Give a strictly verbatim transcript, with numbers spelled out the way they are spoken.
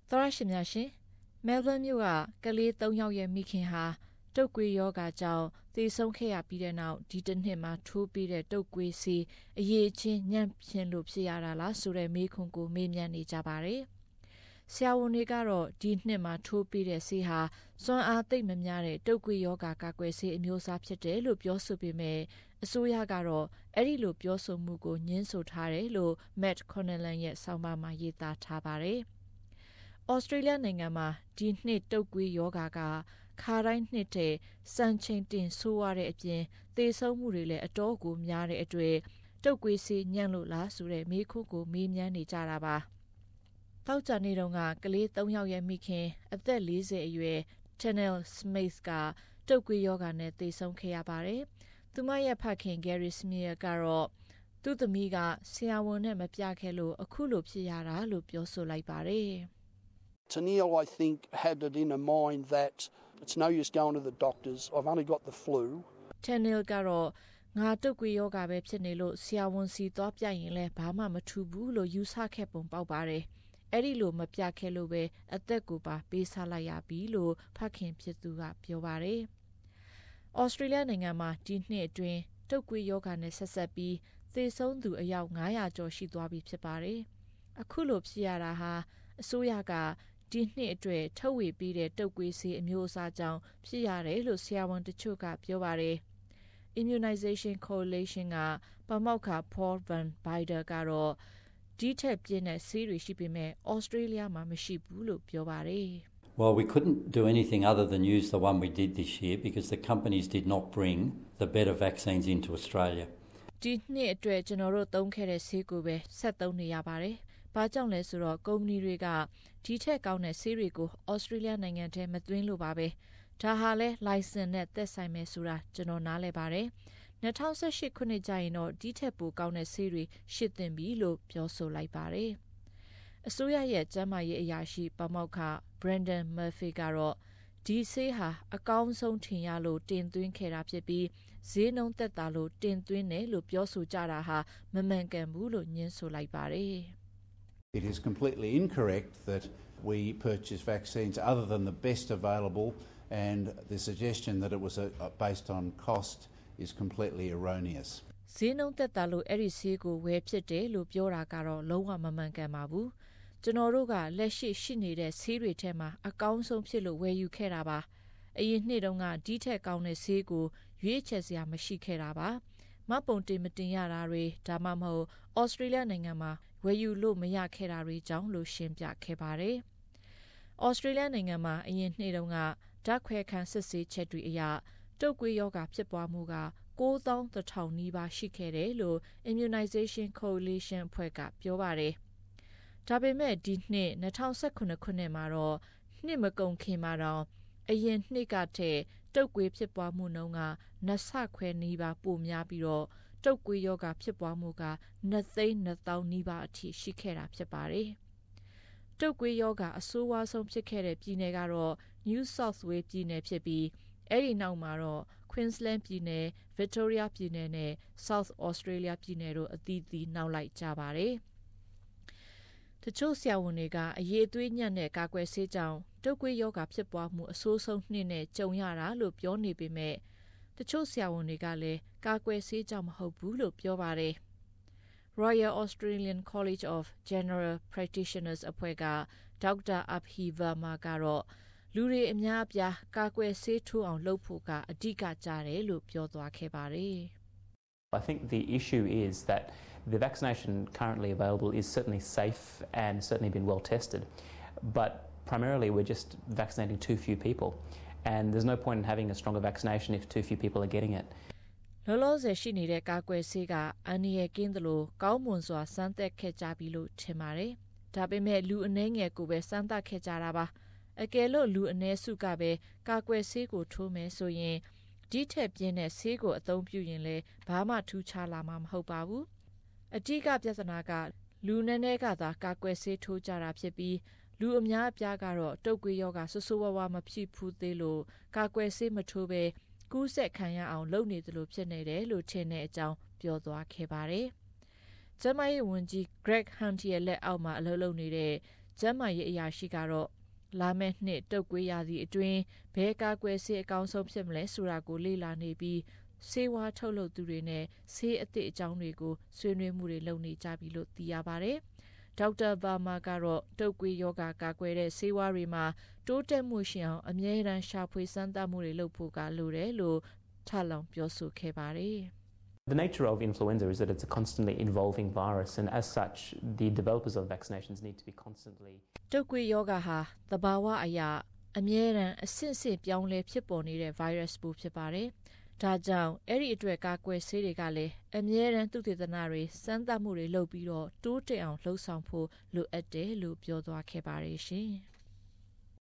သောရရှင်များရှင်မဲလ်ဘန်မြို့ကကလေးသုံးယောက်ရဲ့မိခင်ဟာတုပ်ကွေးယောဂါကြောင့်သေဆုံးခဲ့ရပြီးတဲ့နောက်ဒီတစ်နှစ်မှာထိုးပြီးတဲ့တုပ်ကွေးစီအရေးချင်းညံ့ဖျင်းလို့ဖြစ်ရတာလားဆိုတဲ့မေးခွန်းကိုမေးမြန်းနေကြပါတယ်။ဆရာဝန်တွေကတော့ဒီနှစ်မှာထိုးပြီးတဲ့ဆေးဟာစွမ်းအားသိပ်မများတဲ့တုပ်ကွေးယောဂါကာကွယ်ဆေးအမျိုးအစားဖြစ်တယ်လို့ပြောဆိုပေမဲ့အစိုးရကတော့အဲ့ဒီလိုပြောဆိုမှုကိုညှင်းဆိုထားတယ်လို့ Matt Connellan ရဲ့ဆောင်းပါးမှာရေးသားထားပါတယ်။ဩစတြေးလျနိုင်ငံမှာဒီနှစ်တုပ်ကွေးယောဂါကခါတိုင်းနှစ်တဲ့စံချိန်တင်ဆိုးရတဲ့အပြင်သေဆုံးမှုတွေလည်းအတော်ကိုများတဲ့အတွေ့တုပ်ကွေးဆေးညံ့လို့လားဆိုတဲ့မေးခွန်းကိုမေးမြန်းနေကြတာပါ။တောက်ကြနေတုန်းကကလေးသုံးယောက်ရဲ့မိခင်အသက်၄၀အရွယ် Chanel Smith ကတုပ်ကွေးယောဂါနဲ့သေဆုံးခဲ့ရပါတယ်။သူမရဲ့ဖခင် Gary Smith ကတော့သူ့သမီးကဆရာဝန်နဲ့မပြခဲ့လို့အခုလိုဖြစ်ရတာလို့ပြောဆိုလိုက်ပါတယ်။ Tennille, I think, had it in her mind that it's no use going to the doctors. I've only got the flu. Tennille ကတော့ငါတုပ်ကွေးယောဂါပဲဖြစ်နေလို့ဆရာဝန်စီသွားပြရင်လည်းဘာမှမထူဘူးလို့ယူဆခဲ့ပုံပေါက်ပါတယ်။အဲ့ဒီလိုမပြခဲ့လို့ပဲအသက်ကိုပါပေးစားလိုက်ရပြီလို့ဖခင်ဖြစ်သူကပြောပါတယ်။ဩစတြေးလျနိုင်ငံမှာဒီနှစ်အတွင်းတုပ်ကွေးယောဂါနဲ့ဆက်ဆက်ပြီးသေဆုံးသူအယောက်၅၀၀ကျော်ရှိသွားပြီဖြစ်ပါတယ်။အခုလိုဖြစ်ရတာဟာအစိုးရကဒီနှစ်အတွက်ထုတ်ဝေပေးတဲ့တုပ်ကွေးဆေးအမျိုးအစားကြောင့်ဖြစ်ရတယ်လို့ဆရာဝန်တချို့ကပြောပါတယ်။ Immunization Coalition ကပမောက္ခ Paul Van Bider ကတော့ဒီထက်ပြင်းတဲ့ဆေးတွေရှိပေမဲ့ဩစတြေးလျမှာမရှိဘူးလို့ပြောပါတယ်။ Well, we couldn't do anything other than use the one we did this year because the companies did not bring the better vaccines into Australia. ဒီနှစ်အတွက်ကျွန်တော်တို့သုံးခဲ့တဲ့ဆေးကိုပဲဆက်သုံးနေရပါတယ်။ဘာကြောင့်လဲဆိုတော့ကုမ္ပဏီတွေကဒီထက်ကောင်းတဲ့ဆေးတွေကိုဩစတြေးလျနိုင်ငံထဲမသွင်းလို့ပါပဲ။ဒါဟာလဲ license နဲ့သက်ဆိုင်မယ်ဆိုတာကျွန်တော်နားလည်ပါတယ်။၂၀၁၈ခုနှစ်ကျရင်တော့ဒီထက်ပိုကောင်းတဲ့ဆေးတွေရှင်းသင့်ပြီလို့ပြောဆိုလိုက်ပါတယ်။အစိုးရရဲ့ကျန်းမာရေးအရာရှိပမောက္ခ Brendan Murphy ကတော့ဒီဆေးဟာအကောင်းဆုံးထင်ရလို့တင်သွင်းခဲ့တာဖြစ်ပြီးဈေးနှုန်းသက်သာလို့တင်သွင်းတယ်လို့ပြောဆိုကြတာဟာမမှန်ကန်ဘူးလို့ညင်းဆိုလိုက်ပါတယ်။ It is completely incorrect that we purchase vaccines other than the best available, and the suggestion that it was a, a based on cost is completely erroneous. ဈေးနှုန်းသက်သာလို့အဲ့ဒီဆေးကိုဝယ်ဖြစ်တယ်လို့ပြောတာကတော့လုံးဝမမှန်ကန်ပါဘူး။ကျွန်တော်တို့ကလက်ရှိရှိနေတဲ့ဆေးတွေထဲမှာအကောင်းဆုံးဖြစ်လို့ဝယ်ယူခဲ့တာပါ။အရင်နှစ်တုန်းကဒီထက်ကောင်းတဲ့ဆေးကိုရွေးချယ်စရာမရှိခဲ့တာပါ။မပုံတင်မတင်ရတာတွေဒါမှမဟုတ်ဩစတြေးလျနိုင်ငံမှာဝယ်ယူလို့မရခဲ့တာတွေကြောင့်လို့ရှင်းပြခဲ့ပါတယ်။ဩစတြေးလျနိုင်ငံမှာအရင်နှစ်တုန်းကဓာတ်ခွဲခန်းစစ်ဆေးချက်တွေအရတုပ်ကွေးယောဂဖြစ်ပွားမှုက၉သောင်းတစ်ထောင်နီးပါးရှိခဲ့တယ်လို့ Immunization Coalition အဖွဲ့ကပြောပါတယ်။ဒါပေမဲ့ဒီနှစ်၂၀၁၇ခုနှစ်မှာတော့နှစ်မကုန်ခင်မှာတော့အရင်နှစ်ကထက်တုပ်ကွေးဖြစ်ပွားမှုနှုန်းကနှစ်ဆခွဲနီးပါးပိုများပြီးတော့တုပ်ကွေးယောဂဖြစ်ပွားမှုကနှစ်သိန်းနှစ်သောင်းနီးပါးအထိရှိခဲ့တာဖြစ်ပါတယ်။တုပ်ကွေးယောဂအဆိုးဝါးဆုံးဖြစ်ခဲ့တဲ့ပြည်နယ်ကတော့ New South Wales ပြည်နယ်ဖြစ်ပြီးအဲ့ဒီနောက်မှာတော့ Queensland ပြည်နယ် Victoria ပြည်နယ်နဲ့ South Australia ပြည်နယ်တို့အသီးသီးနောက်လိုက်ကြပါတယ်။တချို့ဆရာဝန်တွေကအရေးအသွေးညံ့တဲ့ကာကွယ်ဆေးကြောင့်တုပ်ကွေးယောဂဖြစ်ပွားမှုအဆိုးဆုံးနှစ်နဲ့ကြုံရတာလို့ပြောနေပေမဲ့တချို့ဆရာဝန်တွေကလည်းကာကွယ်ဆေးကြောင့်မဟုတ်ဘူးလို့ပြောပါတယ်။ Royal Australian College of General Practitioners အဖွဲ့ကဒေါက်တာအဘီဗာမာကတော့လူတွေအများအပြားကာကွယ်ဆေးထိုးအောင်လုပ်ဖို့ကအဓိကကြတယ်လို့ပြောသွားခဲ့ပါတယ်။ I think the issue is that the vaccination currently available is certainly safe and certainly been well tested, but primarily we're just vaccinating too few people, and there's no point in having a stronger vaccination if too few people are getting it. လောလောဆယ်ရှိနေတဲ့ကာကွယ်ဆေးကအန္တရာယ်ကင်းသလိုကောင်းမွန်စွာစမ်းသပ်ခဲ့ကြပြီလို့ထင်ပါတယ်။ဒါပေမဲ့လူအနည်းငယ်ကိုပဲစမ်းသပ်ခဲ့ကြတာပါ။အကယ်လို့လူအနည်းစုကပဲကာကွယ်ဆေးကိုထိုးမယ်ဆိုရင်ဒီထက်ပြင်းတဲ့ဆေးကိုအသုံးပြုရင်လည်းဘာမှထူးခြားလာမှာမဟုတ်ပါဘူး။အဓိကပြဿနာကလူနည်းနည်းကသာကာကွယ်ဆေးထိုးကြတာဖြစ်ပြီးလူအများအပြားကတော့တုပ်ကွေးယောဂဆဆိုးဝါးဝါမဖြစ်ဘူးသေးလို့ကာကွယ်ဆေးမထိုးပဲကူးစက်ခံရအောင်လုပ်နေသလိုဖြစ်နေတယ်လို့ထင်တဲ့အကြောင်းပြောသွားခဲ့ပါတယ်။ကျန်းမာရေးဝန်ကြီး Greg Hunt ရဲ့လက်အောက်မှာအလုပ်လုပ်နေတဲ့ကျန်းမာရေးအရာရှိကတော့လာမယ့်နှစ်တုပ်ကွေးရာသီအတွင်းဘဲကားကွယ်ဆေးအကောင်းဆုံးဖြစ်မလဲဆိုတာကိုလေ့လာနေပြီးဆေးဝါးထုတ်လုပ်သူတွေနဲ့ဆေးအသစ်အကြောင်းတွေကိုဆွေးနွေးမှုတွေလုပ်နေကြပြီလို့သိရပါတယ်။ဒေါက်တာဘာမာကတော့တုပ်ကွေးရောဂါကာကွယ်တဲ့ဆေးဝါးတွေမှာတိုးတက်မှုရှိအောင်အမြဲတမ်းရှာဖွေစမ်းသပ်မှုတွေလုပ်ဖို့ကလိုတယ်လို့ထပ်လောင်းပြောဆိုခဲ့ပါတယ်။ The nature of influenza is that it's a constantly evolving virus, and as such, the developers of vaccinations need to be constantly. တုပ်ကွေးရောဂါဟာသဘာဝအရာအမြဲတမ်းအဆင့်ဆင့်ပြောင်းလဲဖြစ်ပေါ်နေတဲ့ virus ပိုးဖြစ်ပါတယ်။ဒါကြောင့်အဲ့ဒီအတွက်ကာကွယ်ဆေးတွေကလည်းအမြဲတမ်းသုတေသနတွေစမ်းသပ်မှုတွေလုပ်ပြီးတော့တိုးတက်အောင်လှုံ့ဆော်ဖို့လိုအပ်တယ်လို့ပြောသွားခဲ့ပါတယ်ရှင်။